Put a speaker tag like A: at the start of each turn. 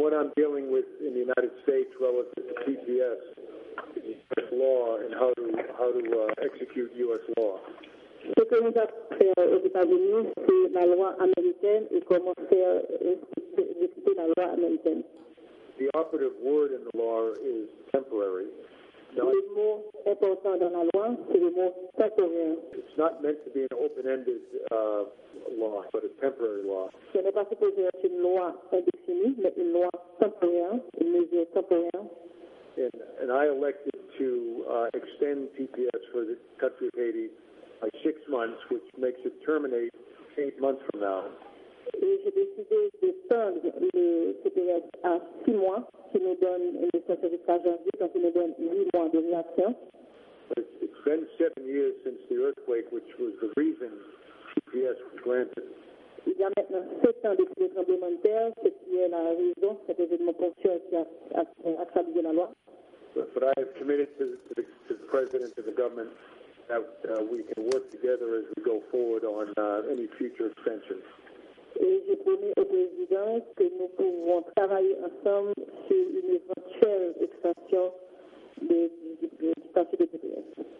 A: what I'm dealing with in the United States relative to TPS is U.S. law and how to execute U.S. law.
B: Ce que nous avons fait aux États-Unis, c'est la loi américaine et comment faire exécuter la loi américaine.
A: The operative word in the law is temporary.
B: Le mot important dans la loi, c'est le mot temporaire.
A: It's not meant to be an open-ended law, but a temporary law.
B: Ce n'est pas supposé être une loi indéfinie, mais une loi temporaire, une mesure temporaire.
A: And I elected to extend TPS for the country of Haiti by 6 months, which makes it terminate 8 months from now.
B: Et j'ai décidé d'étendre le TPS à 6 mois, qui nous donne une extension jusqu'à janvier, donc qui nous donne 8 mois de réaction.
A: It's been 7 years since the earthquake, which was the reason TPS was granted.
B: Il y a maintenant 7 ans depuis le tremblement de terre, ce qui est la raison, cet événement ponctuel qui a traduit la loi.
A: But I have committed to the President and the government that we can work together as we go forward on any future extensions.
B: Et j'ai promis au président que nous pouvons travailler ensemble sur une éventuelle extension du statut de TPS.